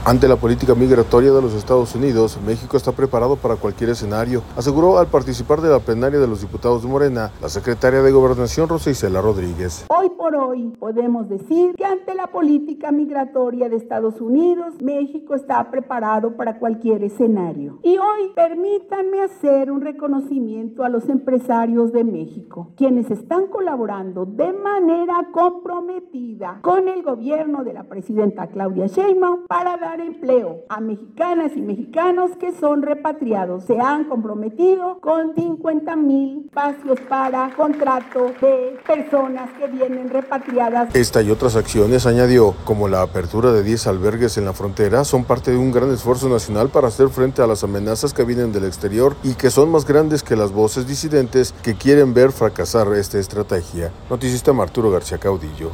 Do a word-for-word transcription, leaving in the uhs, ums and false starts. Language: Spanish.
Ante la política migratoria de los Estados Unidos, México está preparado para cualquier escenario, aseguró al participar de la plenaria de los diputados de Morena, la secretaria de Gobernación Rosa Isela Rodríguez. Hoy por hoy podemos decir que ante la política migratoria de Estados Unidos, México está preparado para cualquier escenario. Y hoy permítanme hacer un reconocimiento a los empresarios de México, quienes están colaborando de manera comprometida con el gobierno de la presidenta Claudia Sheinbaum para dar empleo a mexicanas y mexicanos que son repatriados. Se han comprometido con cincuenta mil espacios para contrato de personas que vienen repatriadas. Esta y otras acciones, añadió, como la apertura de diez albergues en la frontera, son parte de un gran esfuerzo nacional para hacer frente a las amenazas que vienen del exterior y que son más grandes que las voces disidentes que quieren ver fracasar esta estrategia. Noticista Arturo García Caudillo.